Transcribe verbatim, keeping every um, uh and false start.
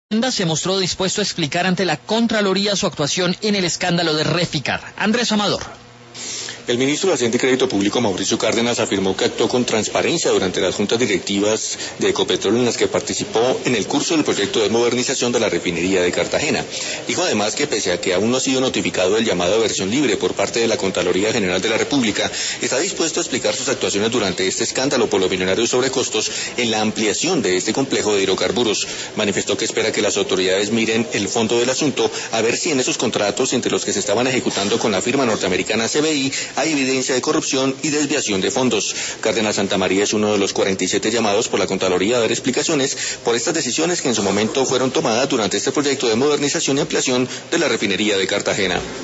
Se mostró dispuesto a explicar ante la Contraloría su actuación en el escándalo de Reficar. Andrés Amador. El ministro de Hacienda y Crédito Público, Mauricio Cárdenas, afirmó que actuó con transparencia durante las juntas directivas de Ecopetrol en las que participó en el curso del proyecto de modernización de la refinería de Cartagena. Dijo además que pese a que aún no ha sido notificado el llamado a versión libre por parte de la Contraloría General de la República, está dispuesto a explicar sus actuaciones durante este escándalo por los millonarios sobrecostos en la ampliación de este complejo de hidrocarburos. Manifestó que espera que las autoridades miren el fondo del asunto, a ver si en esos contratos entre los que se estaban ejecutando con la firma norteamericana C B I hay evidencia de corrupción y desviación de fondos. Cárdenas Santamaría es uno de los cuarenta y siete llamados por la Contraloría a dar explicaciones por estas decisiones que en su momento fueron tomadas durante este proyecto de modernización y ampliación de la refinería de Cartagena.